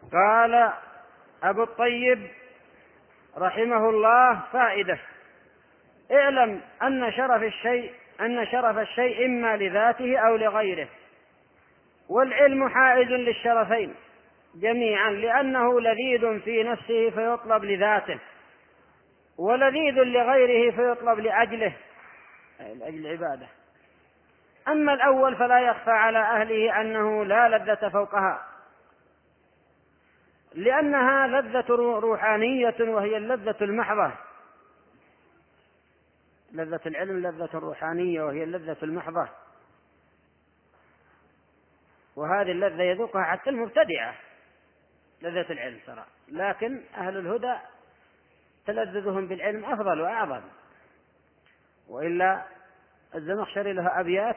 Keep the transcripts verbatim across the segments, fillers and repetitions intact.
قال أبو الطيب رحمه الله: فائدة: اعلم أن شرف الشيء أن شرف الشيء إما لذاته أو لغيره، والعلم حائز للشرفين جميعا، لأنه لذيذ في نفسه فيطلب لذاته، ولذيذ لغيره فيطلب لأجله، أي لأجل العبادة. أما الأول فلا يخفى على أهله أنه لا لذة فوقها، لأنها لذة روحانية وهي اللذة المحضة. لذة العلم لذة روحانية وهي اللذة المحضة، وهذه اللذة يذوقها حتى المبتدعة، لذة العلم ترى، لكن أهل الهدى تلذذهم بالعلم أفضل وأعظم. وإلا الزمخشري له أبيات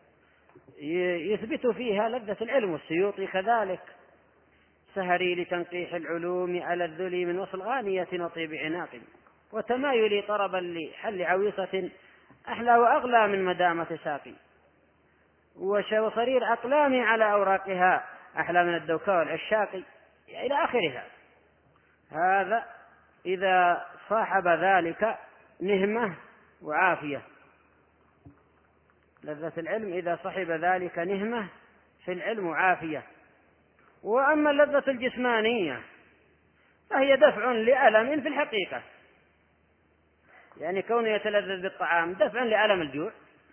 يثبت فيها لذة العلم، والسيوطي كذلك: سهري لتنقيح العلوم ألذ لي من وصل غانية وطيب عناق، وتمايلي طربا لحل عويصة أحلى وأغلى من مدامة ساقي، وصرير أقلامي على أوراقها أحلى من الدوكاء والعشاق، إلى آخرها. هذا إذا صاحب ذلك نهمة وعافية، لذة العلم إذا صحب ذلك نهمة في العلم وعافية. وأما اللذة الجسمانية فهي دفع لألم في الحقيقة، يعني كونه يتلذذ بالطعام دفع لألم الجوع،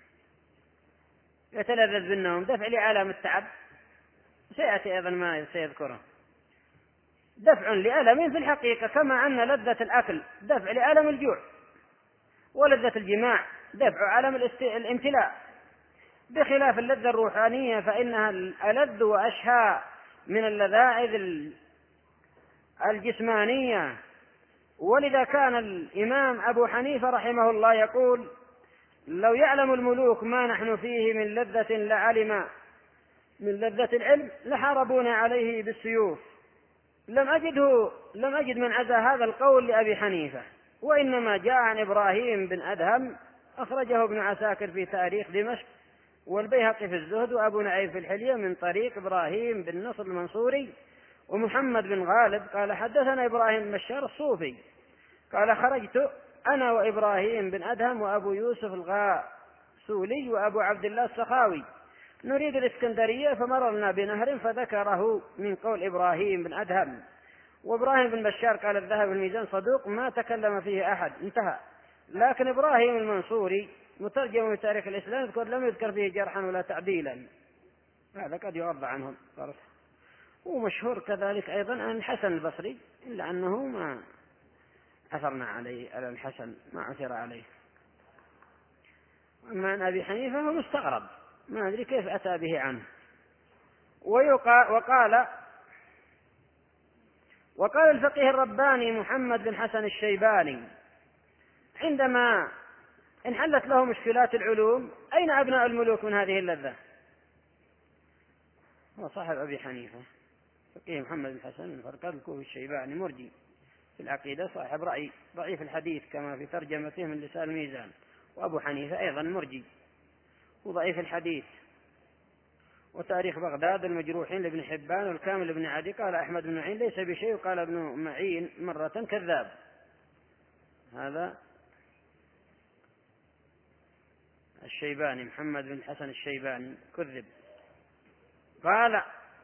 يتلذذ بالنوم دفع لألم التعب، سيأتي أيضا ما سيذكره، دفع لألم في الحقيقة، كما أن لذة الأكل دفع لألم الجوع، ولذة الجماع دفع ألم الامتلاء، بخلاف اللذة الروحانية فإنها ألذ وأشهى من اللذائذ الجسمانية. ولذا كان الإمام أبو حنيفة رحمه الله يقول: لو يعلم الملوك ما نحن فيه من لذة لعلم من لذة العلم لحاربونا عليه بالسيوف. لم أجده لم أجد من عزى هذا القول لأبي حنيفة، وإنما جاء عن إبراهيم بن أدهم، أخرجه ابن عساكر في تاريخ دمشق، والبيهقي في الزهد، وأبو نعيم في الحلية، من طريق إبراهيم بن نصر المنصوري ومحمد بن غالب قال: حدثنا إبراهيم بن بشار الصوفي قال: خرجت أنا وإبراهيم بن أدهم وأبو يوسف الغاسولي وأبو عبد الله السخاوي نريد الإسكندرية، فمررنا بنهر فذكره من قول إبراهيم بن أدهم. وإبراهيم بن بشار قال: الذهب الميزان صدوق ما تكلم فيه أحد، انتهى. لكن إبراهيم المنصوري مترجم في تاريخ الإسلام يذكر لم يذكر فيه جرحا ولا تعديلا، هذا قد يوضع عنهم. ومشهور كذلك أيضا عن الحسن البصري، إلا أنه ما أثرنا عليه على الحسن، ما عثر عليه. أما عن أبي حنيفة هو مستغرب، ما أدري كيف أتى به عنه. وقال وقال الفقيه الرباني محمد بن حسن الشيباني عندما انحلت له مشكلات العلوم: أين أبناء الملوك من هذه اللذة؟ هو صاحب أبي حنيفة فقيه محمد بن حسن الفرقد الكوفي الشيباني، مرجي في العقيدة، صاحب رأي ضعيف الحديث كما في ترجمته من لسان الميزان. وأبو حنيفة أيضا مرجي وضعيف الحديث. وتاريخ بغداد المجروحين لابن حبان والكامل لابن عدي قال أحمد بن معين ليس بشيء، وقال ابن معين مرة كذاب. هذا الشيباني محمد بن حسن الشيباني كذب. قال: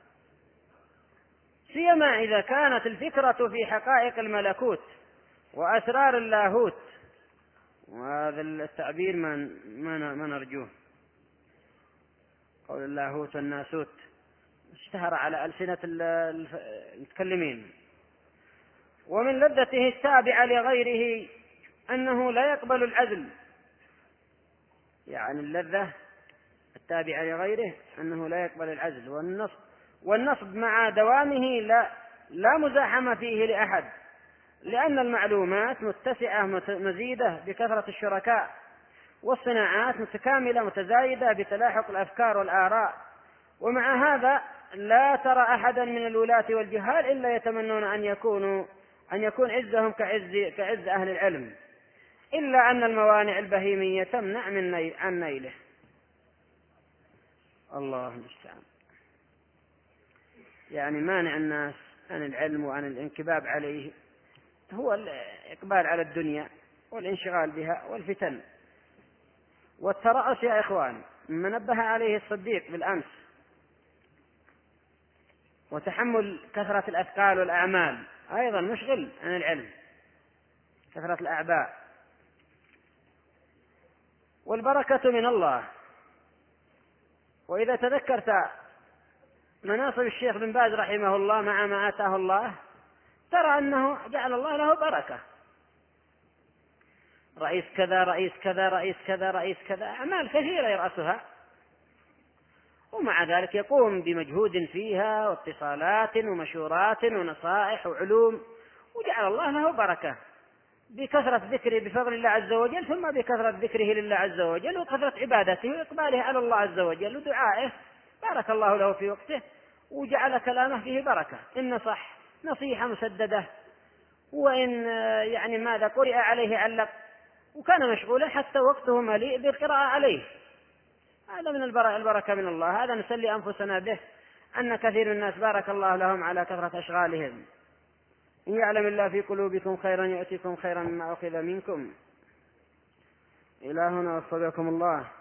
سيما إذا كانت الفكرة في حقائق الملكوت وأسرار اللاهوت، وهذا التعبير ما ما نرجوه، قول اللاهوت والناسوت اشتهر على ألسنة المتكلمين. ومن لذته التابعة لغيره أنه لا يقبل العزل، يعني اللذة التابعة لغيره أنه لا يقبل العزل والنصب، والنصب مع دوامه لا, لا مزاحمة فيه لأحد، لأن المعلومات متسعة مزيدة بكثرة الشركاء، والصناعات متكاملة متزايدة بتلاحق الأفكار والآراء. ومع هذا لا ترى أحدا من الولاة والجهال إلا يتمنون أن يكونوا أن يكون عزهم كعز, كعز أهل العلم، إلا أن الموانع البهيمية تمنع من نيل عن نيله. الله المستعان. يعني مانع الناس عن العلم وعن الانكباب عليه هو الإقبال على الدنيا والانشغال بها والفتن والترأس. يا إخوان، ما نبه عليه الصديق بالأمس، وتحمل كثرة الأثقال والأعمال أيضا مشغل عن العلم، كثرة الأعباء. والبركة من الله. وإذا تذكرت مناصب الشيخ بن باز رحمه الله مع ما آتاه الله، ترى أنه جعل الله له بركة، رئيس كذا رئيس كذا رئيس كذا رئيس كذا، أعمال كثيرة يرأسها، ومع ذلك يقوم بمجهود فيها واتصالات ومشورات ونصائح وعلوم، وجعل الله له بركة بكثرة ذكره بفضل الله عز وجل، ثم بكثرة ذكره لله عز وجل وكثرة عبادته وإقباله على الله عز وجل ودعائه، بارك الله له في وقته وجعل كلامه فيه بركة، إن نصح نصيحة مسددة، وإن يعني ماذا قرئ عليه علق، وكان مشغولا حتى وقته مليء بالقراءة عليه. هذا من البركة من الله. هذا نسلي أنفسنا به، أن كثير من الناس بارك الله لهم على كثرة أشغالهم. إن يعلم الله في قلوبكم خيرا يؤتكم خيرا مما أخذ منكم. إلى هنا وفقكم الله.